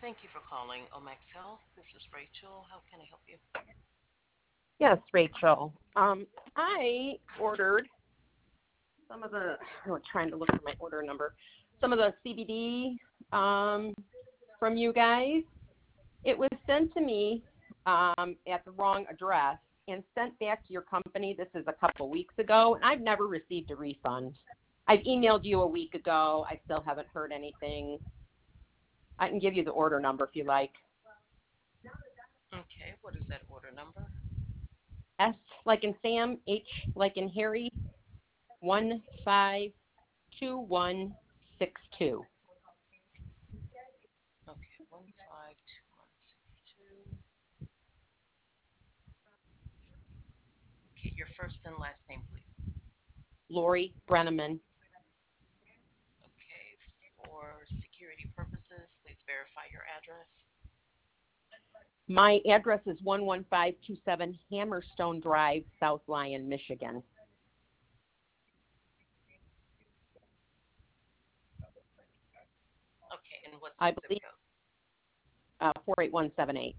Thank you for calling Omax Health. This is Rachel. How can I help you? Yes, Rachel. I ordered some of the, I'm trying to look for my order number, some of the CBD from you guys. It was sent to me at the wrong address and sent back to your company. This is a couple weeks ago, and I've never received a refund. I've emailed you a week ago. I still haven't heard anything. I can give you the order number if you like. Okay, what is that order number? S like in Sam, H like in Harry, 152162. Okay, 152162. Okay, your first and last name, please. Lori Brenneman. Okay, for security purposes, please verify your address. My address is 11527 Hammerstone Drive, South Lyon, Michigan. Okay, and what's I the zip believe code? 48178.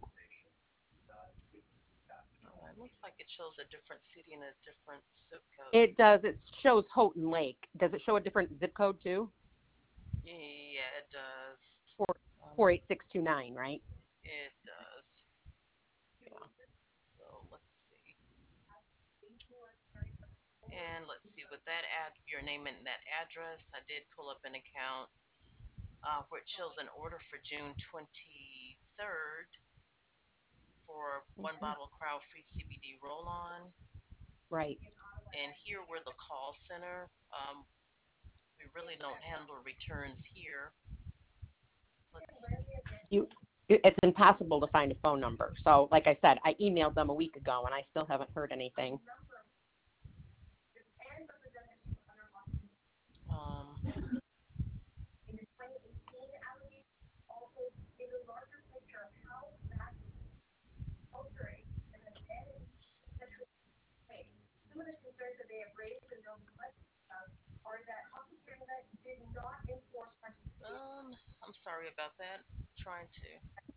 It looks like it shows a different city and a different zip code. It does. It shows Houghton Lake. Does it show a different zip code too? Yeah, it does. Four, Um, 48629, right? it does. Yeah. So let's see. And let's see, with that your name and that address, I did pull up an account where it shows an order for June 23rd for one Okay. bottle Crowd Free CBD roll on. Right. And here we're the call center. We really don't handle returns here. Let's see. It's impossible to find a phone number. So, like I said, I emailed them a week ago, and I still haven't heard anything. Um, I'm sorry about that. Trying to.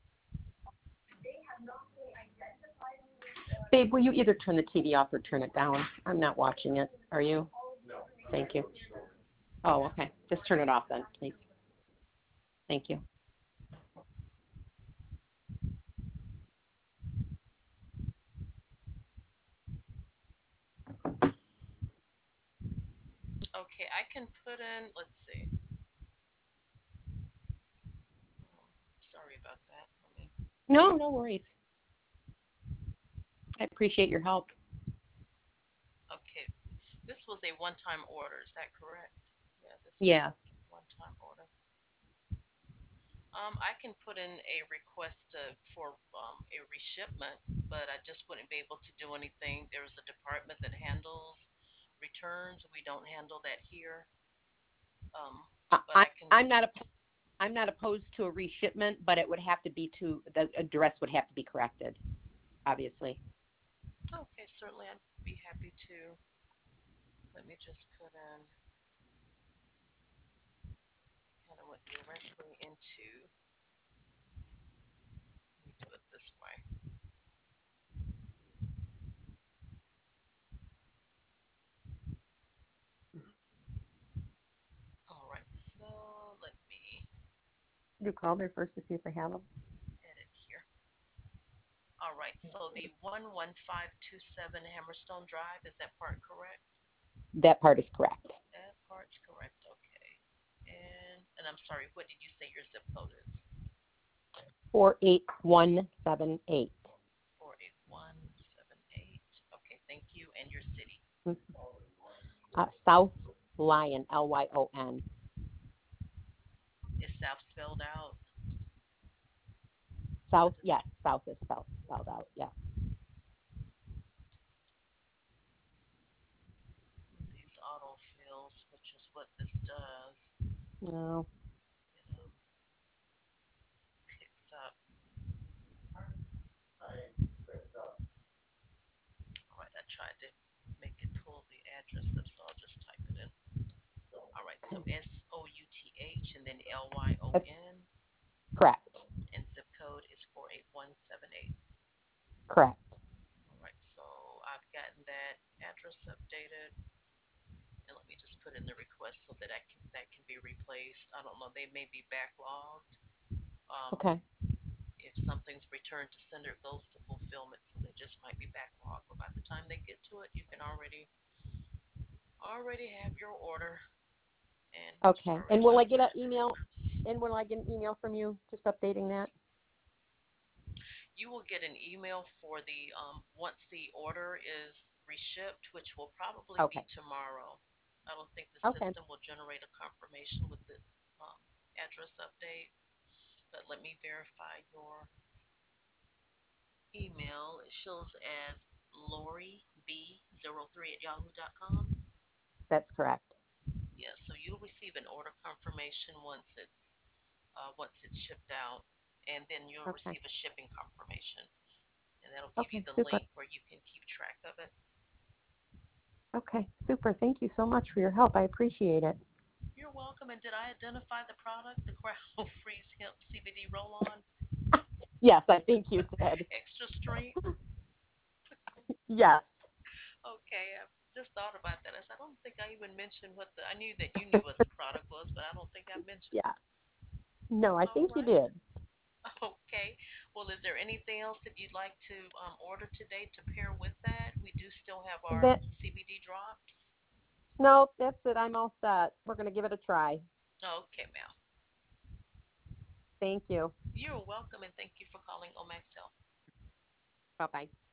Babe, will you either turn the TV off or turn it down? I'm not watching it. Are you? Thank you. Oh, okay. Just turn it off then, please. Thank you. Okay, I can put in, let's see. Sorry about that. Let me. No, no worries. I appreciate your help. Okay, this was a one-time order. Is that correct? Yeah, this is Yeah. a one-time order. I can put in a request for a reshipment, but I just wouldn't be able to do anything. There's a department that handles returns. We don't handle that here. But I, I can. I'm not a I'm not opposed to a reshipment, but it would have to be the address would have to be corrected, obviously. Okay, certainly I'd be happy to. Let me just put in. Kind of went directly into. Let me do it this way. All right. So let me You call there first to see if they have them. edit here. All right. So the 11527 Hammerstone Drive, is that part correct? That part is correct. That part's correct. Okay. And I'm sorry, what did you say your zip code is? 48178. 48178. Okay, thank you. And your city? South Lyon, Lyon. Is South spelled out? South, yes, South is spelled out. Yeah. These autofills, which is what this does. No. It picks up. All right, I tried to make it pull the address up, so I'll just type it in. All right, so SOUTH and then That's LYON correct. and Correct. All right, so I've gotten that address updated, and let me just put in the request so that that can be replaced. I don't know, they may be backlogged. Um, Okay. if something's returned to sender, it goes to fulfillment, so they just might be backlogged. But by the time they get to it, you can already have your order and Okay. start And will I returning get an it. email? And will I get an email from you just updating that? You will get an email for the once the order is reshipped, which will probably be Okay. tomorrow. I don't think the Okay. system will generate a confirmation with the um, address update, but let me verify your email. It shows as Lori B03 at yahoo.com. That's correct. Yeah, so you'll receive an order confirmation once it's shipped out, and then you'll Okay. receive a shipping confirmation, and that'll give you Okay. the Super. link where you can keep track of it. Okay. Super. Thank you so much for your help. I appreciate it. You're welcome. And did I identify the product, the Crowd Freeze Hemp CBD Roll On? Yes, I think you did. Extra strength? Yes. Okay, I just thought about that. I said, I don't think I even mentioned I knew that you knew what the product was, but I don't think I mentioned Yeah. it. No, I All think you right. did. Okay. Well, is there anything else that you'd like to order today to pair with that? We do still have our That CBD drops. no, that's it. I'm all set. We're gonna give it a try. Okay, ma'am. Thank you. You're welcome, and thank you for calling Omax Health. Bye bye.